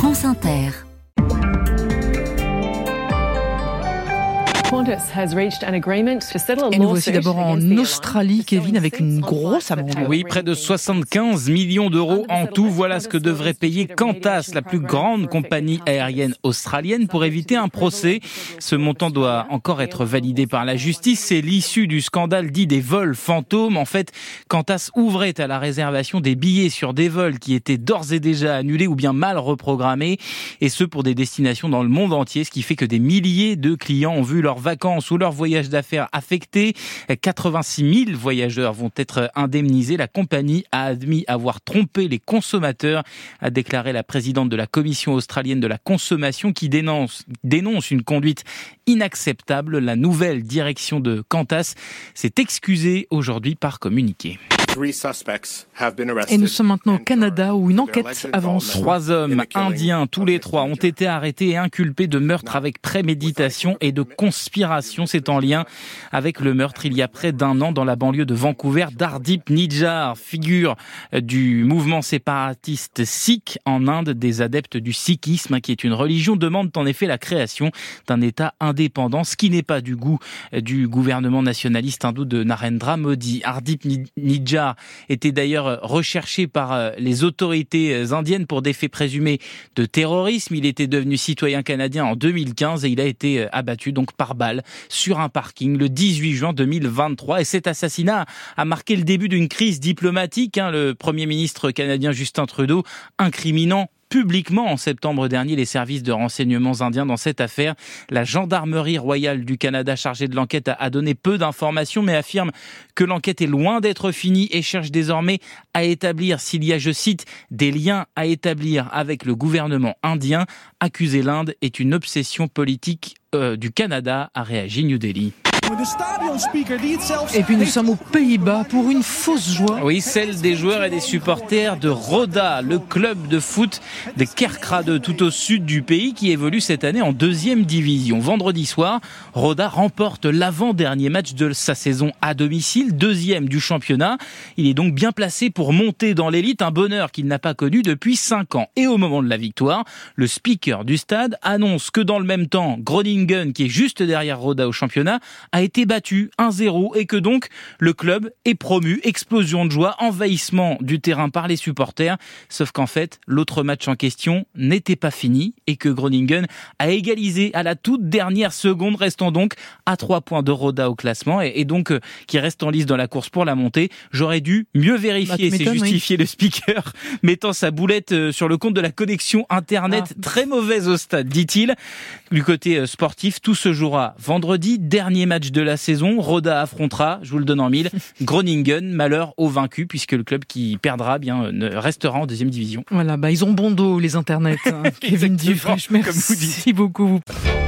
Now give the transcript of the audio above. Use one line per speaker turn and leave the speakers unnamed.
France Inter.
Et nous voici d'abord en Australie, Kevin, avec une grosse amende.
Oui, près de 75 millions d'euros en tout. Voilà ce que devrait payer Qantas, la plus grande compagnie aérienne australienne, pour éviter un procès. Ce montant doit encore être validé par la justice. C'est l'issue du scandale dit des vols fantômes. En fait, Qantas ouvrait à la réservation des billets sur des vols qui étaient d'ores et déjà annulés ou bien mal reprogrammés, et ce pour des destinations dans le monde entier, ce qui fait que des milliers de clients ont vu leurs vacances ou leur voyage d'affaires affectés. 86 000 voyageurs vont être indemnisés. La compagnie a admis avoir trompé les consommateurs, a déclaré la présidente de la Commission australienne de la consommation, qui dénonce une conduite inacceptable. La nouvelle direction de Qantas s'est excusée aujourd'hui par communiqué.
Et nous sommes maintenant au Canada où une enquête avance.
3 hommes indiens, tous les 3, ont été arrêtés et inculpés de meurtre avec préméditation et de conspiration. C'est en lien avec le meurtre il y a près d'1 an dans la banlieue de Vancouver d'Hardeep Nijjar, figure du mouvement séparatiste sikh en Inde. Des adeptes du sikhisme, qui est une religion, demandent en effet la création d'un État indépendant, ce qui n'est pas du goût du gouvernement nationaliste hindou de Narendra Modi. Hardeep Nijjar était d'ailleurs recherché par les autorités indiennes pour des faits présumés de terrorisme. Il était devenu citoyen canadien en 2015 et il a été abattu donc par balle sur un parking le 18 juin 2023. Et cet assassinat a marqué le début d'une crise diplomatique. Le Premier ministre canadien Justin Trudeau incriminant publiquement en septembre dernier les services de renseignements indiens dans cette affaire. La gendarmerie royale du Canada chargée de l'enquête a donné peu d'informations, mais affirme que l'enquête est loin d'être finie et cherche désormais à établir s'il y a, je cite, des liens à établir avec le gouvernement indien. Accuser l'Inde est une obsession politique du Canada, a réagi New Delhi.
Et puis nous sommes aux Pays-Bas pour une fausse joie.
Oui, celle des joueurs et des supporters de Roda, le club de foot de Kerkrade, tout au sud du pays, qui évolue cette année en 2e division. Vendredi soir, Roda remporte l'avant-dernier match de sa saison à domicile, 2e du championnat. Il est donc bien placé pour monter dans l'élite, un bonheur qu'il n'a pas connu depuis 5 ans. Et au moment de la victoire, le speaker du stade annonce que dans le même temps, Groningen, qui est juste derrière Roda au championnat, a été battu 1-0 et que donc le club est promu. Explosion de joie, envahissement du terrain par les supporters. Sauf qu'en fait, l'autre match en question n'était pas fini et que Groningen a égalisé à la toute dernière seconde, restant donc à 3 points de Roda au classement et donc qui reste en lice dans la course pour la montée. J'aurais dû mieux vérifier, c'est justifié le speaker, mettant sa boulette sur le compte de la connexion internet très mauvaise au stade, dit-il. Du côté sportif, tout se jouera vendredi, dernier match de la saison. Roda affrontera, je vous le donne en mille, Groningen, malheur au vaincu, puisque le club qui perdra restera en 2e division.
Voilà, ils ont bon dos les internets. Kevin Dufriche, merci beaucoup.